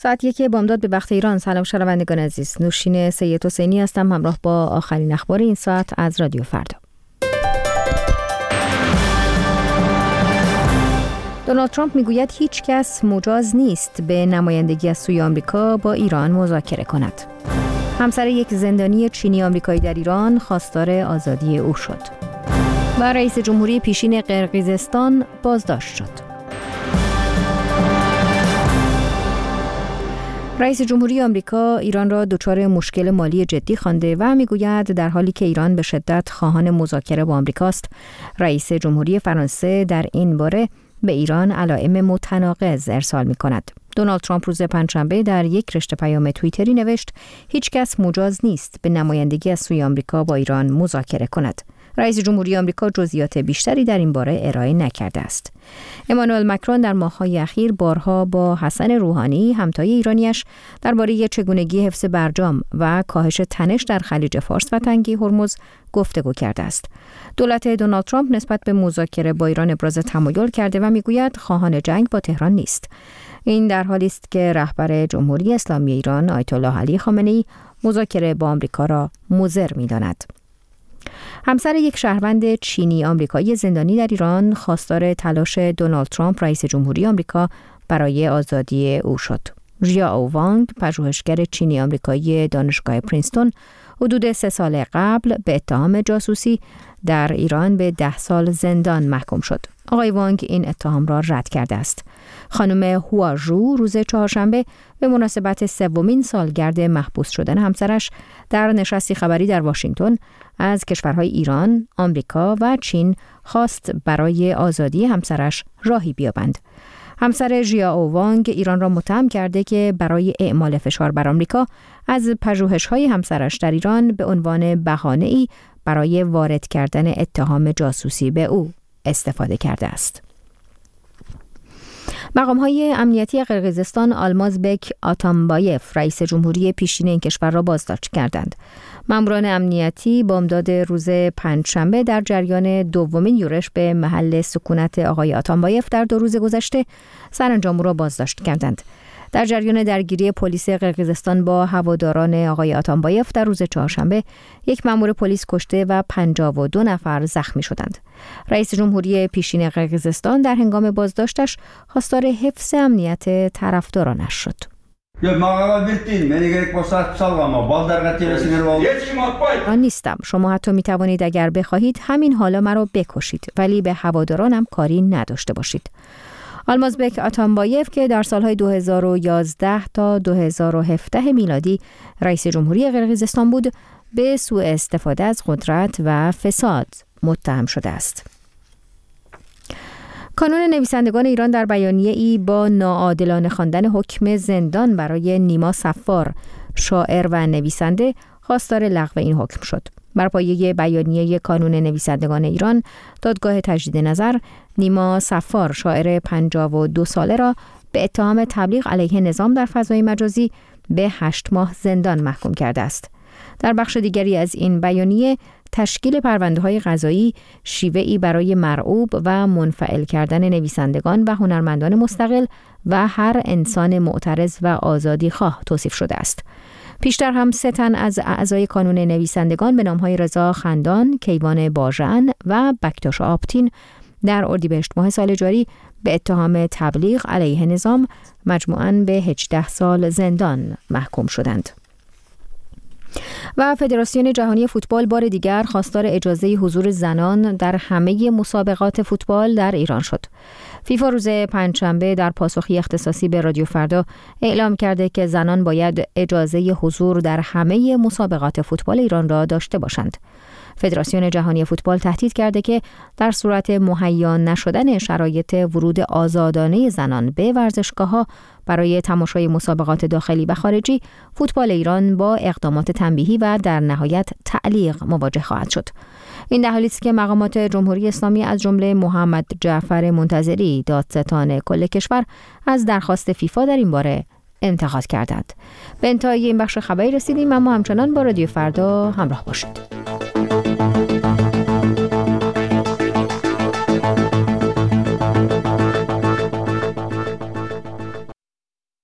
ساعت 1 بامداد به وقت ایران. سلام شنوندگان عزیز، نوشین سید حسینی هستم همراه با آخرین اخبار این ساعت از رادیو فردا. دونالد ترامپ میگوید هیچ کس مجاز نیست به نمایندگی از سوی آمریکا با ایران مذاکره کند. همسر یک زندانی چینی آمریکایی در ایران خواستار آزادی او شد. و رئیس جمهوری پیشین قرقیزستان بازداشت شد. رئیس جمهوری آمریکا ایران را دچار مشکل مالی جدی خوانده و میگوید در حالی که ایران به شدت خواهان مذاکره با آمریکاست، رئیس جمهوری فرانسه در این باره به ایران علائم متناقض ارسال می‌کند. دونالد ترامپ روز پنجشنبه در یک رشته پیام توییتری نوشت: هیچ کس مجاز نیست به نمایندگی از سوی آمریکا با ایران مذاکره کند. رئیس جمهوری آمریکا جزئیات بیشتری در این باره ارائه نکرده است. امانوئل مکرون در ماه‌های اخیر بارها با حسن روحانی همتای ایرانیش درباره چگونگی حفظ برجام و کاهش تنش در خلیج فارس و تنگه هرمز گفتگو کرده است. دولت دونالد ترامپ نسبت به مذاکره با ایران ابراز تمایل کرده و میگوید خواهان جنگ با تهران نیست. این در حالی است که رهبر جمهوری اسلامی ایران آیت الله علی خامنه‌ای مذاکره با آمریکا را مضر می‌داند. همسر یک شهروند چینی آمریکایی زندانی در ایران خواستار تلاش دونالد ترامپ رئیس جمهوری آمریکا برای آزادی او شد. ژیائو وانگ، پژوهشگر چینی آمریکایی دانشگاه پرینستون، حدود 3 سال قبل به اتهام جاسوسی در ایران به 10 سال زندان محکوم شد. آقای وانگ این اتهام را رد کرده است. خانم هواژو روز چهارشنبه به مناسبت 3مین سالگرد محبوس شدن همسرش در نشستی خبری در واشنگتن از کشورهای ایران، آمریکا و چین خواست برای آزادی همسرش راهی بیابند. همسر ژیائو وانگ ایران را متهم کرده که برای اعمال فشار بر آمریکا از پژوهش‌های همسرش در ایران به عنوان بهانه‌ای برای وارد کردن اتهام جاسوسی به او استفاده کرده است. مقام‌های امنیتی قرقیزستان آلمازبک آتامبایف رئیس جمهوری پیشین این کشور را بازداشت کردند. ماموران امنیتی بامداد روز پنجشنبه در جریان دومین یورش به محل سکونت آقای آتامبایف در 2 روز گذشته سرانجام او را بازداشت کردند. در جریان درگیری پلیس قرقیزستان با هواداران آقای آتامبایف در روز چهارشنبه یک مأمور پلیس کشته و 52 نفر زخمی شدند. رئیس جمهوری پیشین قرقیزستان در هنگام بازداشتش خواستار حفظ امنیت طرفدارانش شد. من نیستم. شما حتی می توانید اگر بخواهید همین حالا مرا بکشید، ولی به هوادارانم کاری نداشته باشید. آلمازبک آتامبایف که در سالهای 2011 تا 2017 میلادی رئیس جمهوری قرقیزستان بود، به سوء استفاده از قدرت و فساد متهم شده است. کانون نویسندگان ایران در بیانیه‌ای با ناعادلانه خواندن حکم زندان برای نیما صفار، شاعر و نویسنده، خواستار لغو این حکم شد. بر پایه بیانیه کانون نویسندگان ایران، دادگاه تجدید نظر نیما صفار، شاعر 52 ساله را به اتهام تبلیغ علیه نظام در فضای مجازی به 8 ماه زندان محکوم کرده است. در بخش دیگری از این بیانیه، تشکیل پرونده‌های قضایی شیوه‌ای برای مرعوب و منفعل کردن نویسندگان و هنرمندان مستقل و هر انسان معترض و آزادیخواه توصیف شده است. پیشتر هم 3 تن از اعضای کانون نویسندگان به نام‌های رضا خندان، کیوان باژن و بکتاش آپتین در اردیبهشت ماه سال جاری به اتهام تبلیغ علیه نظام مجموعاً به 18 سال زندان محکوم شدند. و فدراسیون جهانی فوتبال بار دیگر خواستار اجازه حضور زنان در همه مسابقات فوتبال در ایران شد. فیفا روز پنجشنبه در پاسخی اختصاصی به رادیو فردا اعلام کرده که زنان باید اجازه حضور در همه مسابقات فوتبال ایران را داشته باشند. فدراسیون جهانی فوتبال تهدید کرده که در صورت مهیا نشدن شرایط ورود آزادانه زنان به ورزشگاه‌ها برای تماشای مسابقات داخلی و خارجی، فوتبال ایران با اقدامات تنبیهی و در نهایت تعلیق مواجه خواهد شد. این در حالی است که مقامات جمهوری اسلامی از جمله محمد جعفر منتظری، دادستان کل کشور، از درخواست فیفا در این باره انتقاد کردند. به انتهای این بخش خبری رسیدیم، اما همچنان با رادیو فردا همراه باشید.